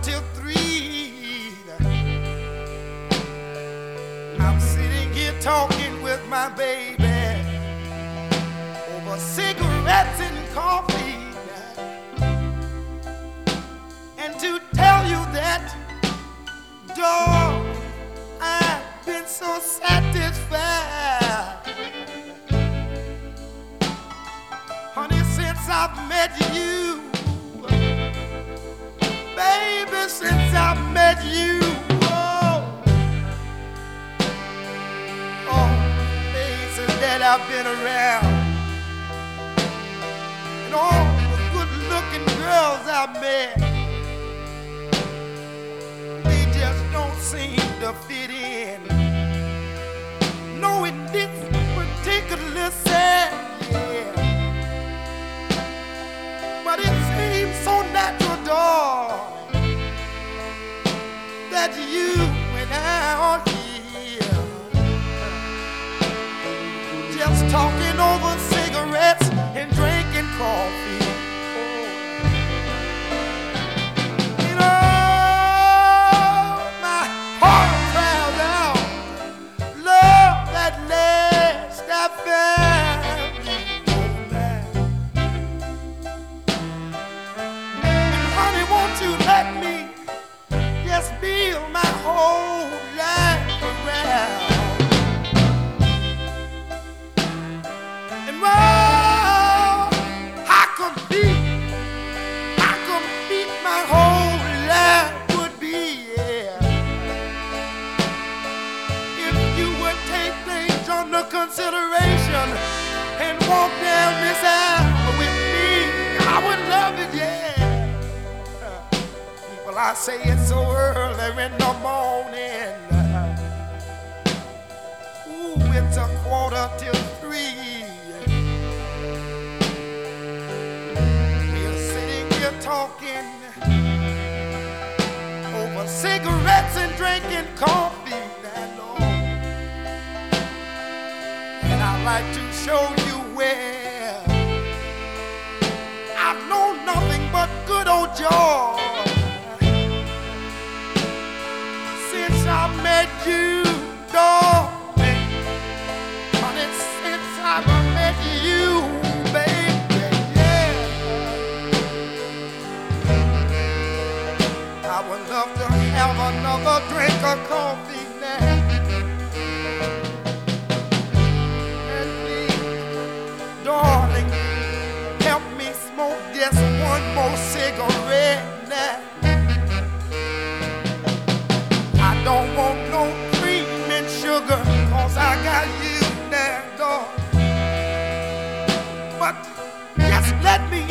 till 3. I'm sitting here talking with my baby over cigarettes and coffee. And to tell you that, dog, I've been so satisfied. Honey, since I've met you, baby, since I've met you, places that I've been around, and all the good-looking girls I've met, they just don't seem to fit in. No, in this particular set, yeah. But it seems so natural, darling, that you and I are here, just talking over cigarettes and drinking coffee. You know, my heart cries out, love that last I found you. And honey, won't you let me just build my whole life around? And well, I compete my whole life would be, yeah, if you would take things under consideration and walk down this aisle with me. I would love it, yeah. Well, I say it's so early in the morning. Ooh, it's 2:45. We're sitting here talking over cigarettes and drinking coffee, that Lord. And I'd like to show you where I've known nothing but good old joy since I met you, darling. Honey, since I met you, baby, yeah. I would love to have another drink of coffee now. And please, darling, help me smoke just one more cigarette now. I don't want no cream and sugar, 'cause I got you now, dog. But just let me